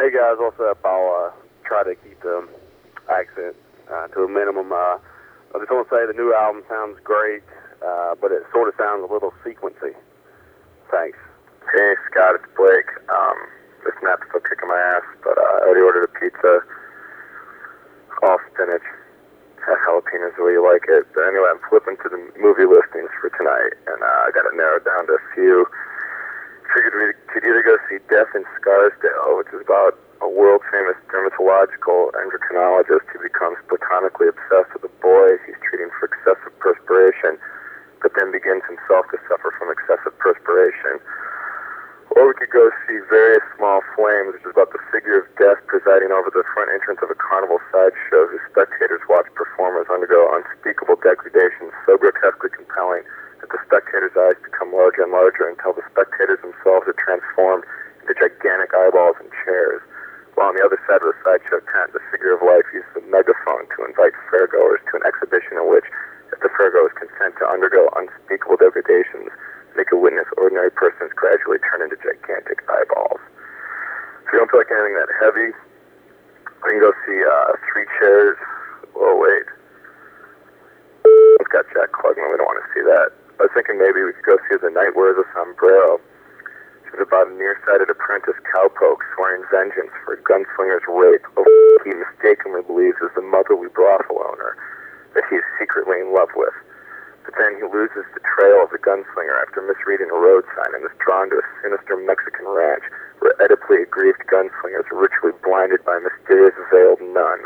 Hey guys, what's up? I'll try to keep the accent to a minimum. I just want to say the new album sounds great, but it sort of sounds a little sequency. Thanks. Hey Scott, it's Blake. This nap's still kicking my ass, but I already ordered a pizza, all spinach, jalapenos the way you like it. But anyway, I'm flipping to the movie listings for tonight, and I got it narrowed down to a few. Figured we could either go see Death in Scarsdale, which is about a world-famous dermatological endocrinologist who becomes platonically obsessed with a boy he's treating for excessive perspiration, but then begins himself to suffer from excessive perspiration. Or we could go see Various Small Flames, which is about the figure of death presiding over the front entrance of a carnival sideshow whose spectators watch performers undergo unspeakable degradation so grotesquely compelling that the spectators' eyes become larger and larger until the spectators themselves are transformed into gigantic eyeballs and chairs. While on the other side of the sideshow tent, the figure of life uses a megaphone to invite fairgoers to an exhibition in which, if the fairgoers consent to undergo unspeakable degradations, they could witness ordinary persons gradually turn into gigantic eyeballs. If you don't feel like anything that heavy, we can go see Three Chairs. Oh, wait. It's got Jack Klugman. We don't want to see that. I was thinking maybe we could go see The Night Wears a Sombrero, which is about a nearsighted apprentice cowpoke swearing vengeance for a gunslinger's rape of he mistakenly believes is the motherly brothel owner that he is secretly in love with. But then he loses the trail of the gunslinger after misreading a road sign and is drawn to a sinister Mexican ranch where Oedipally aggrieved gunslingers are ritually blinded by a mysterious veiled nun.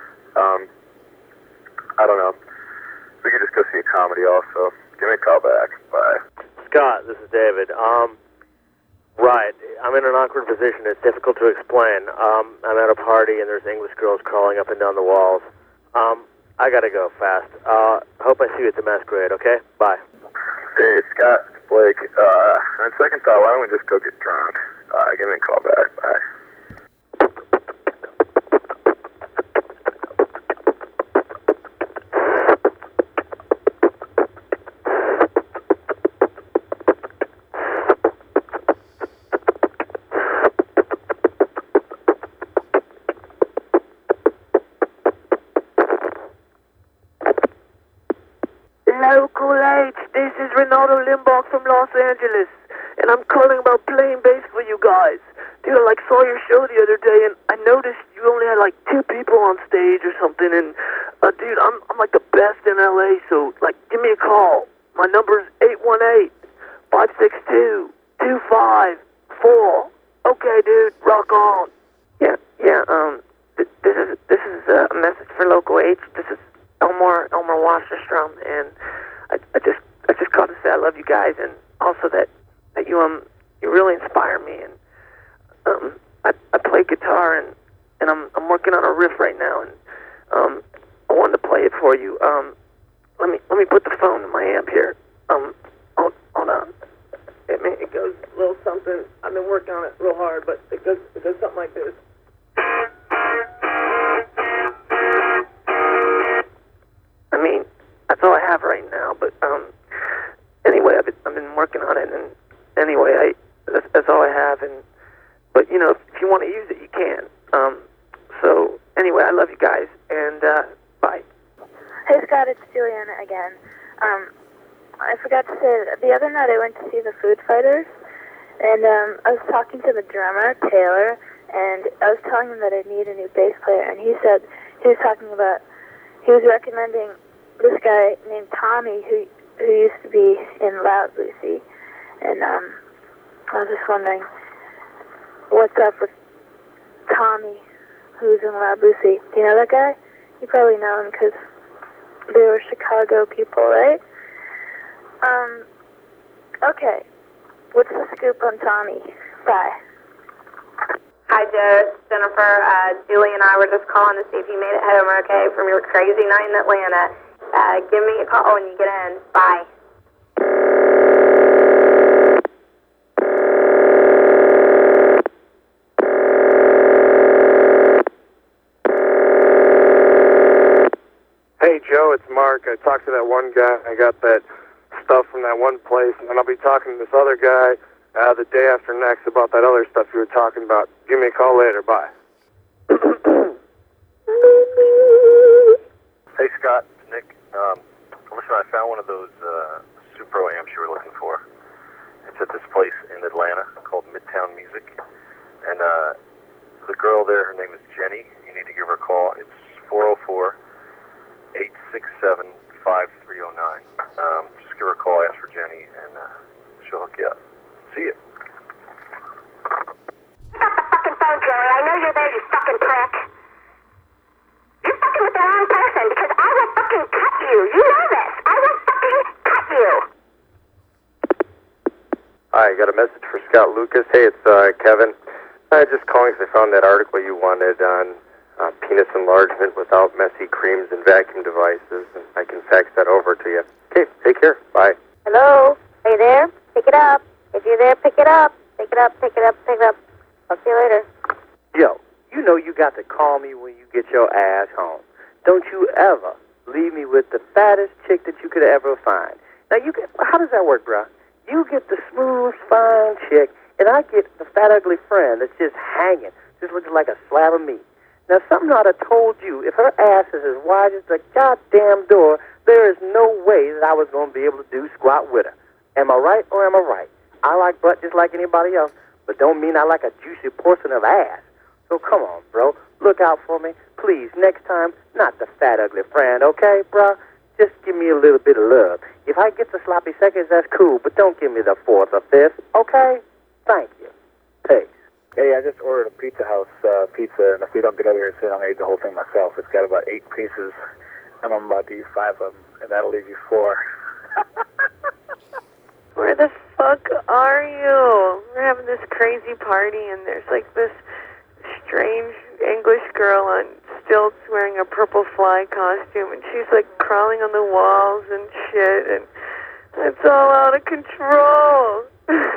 I don't know. We could just go see a comedy also. Give me a call back. Bye. Scott, this is David. Right. I'm in an awkward position. It's difficult to explain. I'm at a party and there's English girls crawling up and down the walls. I gotta go fast. Hope I see you at the masquerade, okay? Bye. Hey, Scott, it's Blake. On second thought, why don't we just go get drunk? Give me a call back. Bye. Local H, this is Renato Limbach from Los Angeles, and I'm calling about playing bass for you guys. Dude, I saw your show the other day, and I noticed you only had 2 people on stage or something, and dude, I'm the best in LA, so give me a call. My number is 818-562-2554. Okay, dude, rock on. Yeah, this is a message for Local H. This is Elmore Wasserstrom, and I just called to say I love you guys, and also that you really inspire me, and I play guitar, and I'm working on a riff right now, and I wanted to play it for you. Let me put the phone in my amp here. Hold on. It goes a little something. I've been working on it real hard, but it goes something like this. That's all I have right now, but anyway, I've been working on it, and anyway, that's all I have, but if you want to use it, you can. So anyway, I love you guys, and bye. Hey Scott, it's Juliana again. I forgot to say that the other night I went to see the Food Fighters, and I was talking to the drummer Taylor, and I was telling him that I need a new bass player, and he was recommending this guy named Tommy who used to be in Loud Lucy, and I was just wondering what's up with Tommy who's in Loud Lucy. Do you know that guy? You probably know him because they were Chicago people, right? Okay. What's the scoop on Tommy? Bye. Hi, Joe. It's Jennifer. Julie and I were just calling to see if you made it home okay from your crazy night in Atlanta. Give me a call when you get in. Bye. Hey, Joe, it's Mark. I talked to that one guy. I got that stuff from that one place, and then I'll be talking to this other guy The day after next about that other stuff you were talking about. Give me a call later. Bye. Hey, Scott, it's Nick. Listen, I found one of those Supro amps you were looking for. It's at this place in Atlanta called Midtown Music. And the girl there, her name is Jenny. You need to give her a call. It's 404-867-5309. Just give her a call, ask for Jenny, and she'll hook you up. See you. Pick up the fucking phone, Jerry. I know you're there, you fucking prick. You're fucking with the wrong person because I will fucking cut you. You know this. I will fucking cut you. Hi, I got a message for Scott Lucas. Hey, it's Kevin. Just calling because I found that article you wanted on penis enlargement without messy creams and vacuum devices, and I can fax that over to you. Okay, take care. Bye. Hello? Are you there? Pick it up. If you're there, pick it up. Pick it up, pick it up, pick it up. I'll see you later. Yo, you know you got to call me when you get your ass home. Don't you ever leave me with the fattest chick that you could ever find. Now, how does that work, bro? You get the smooth, fine chick, and I get the fat, ugly friend that's just hanging, just looking like a slab of meat. Now, something I'd have told you, if her ass is as wide as the goddamn door, there is no way that I was going to be able to do squat with her. Am I right or am I right? I like butt just like anybody else, but don't mean I like a juicy portion of ass. So come on, bro. Look out for me. Please, next time, not the fat, ugly friend, okay, bro? Just give me a little bit of love. If I get the sloppy seconds, that's cool, but don't give me the fourth or fifth, okay? Thank you. Peace. Hey, I just ordered a Pizza House pizza, and if we don't get over here soon, I'm going to eat the whole thing myself. It's got about 8 pieces, and I'm about to eat 5 of them, and that'll leave you 4. Where the fuck are you? We're having this crazy party, and there's like this strange English girl on stilts wearing a purple fly costume, and she's like crawling on the walls and shit, and it's all out of control.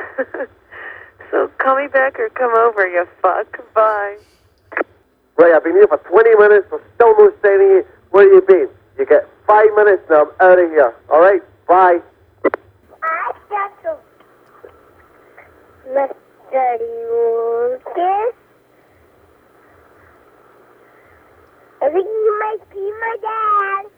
So call me back or come over, you fuck. Bye. Ray, I've been here for 20 minutes, I'm still not standing here. Where you been? You get 5 minutes now, I'm out of here. All right? Bye. Mr. Lucas? I think you might be my dad.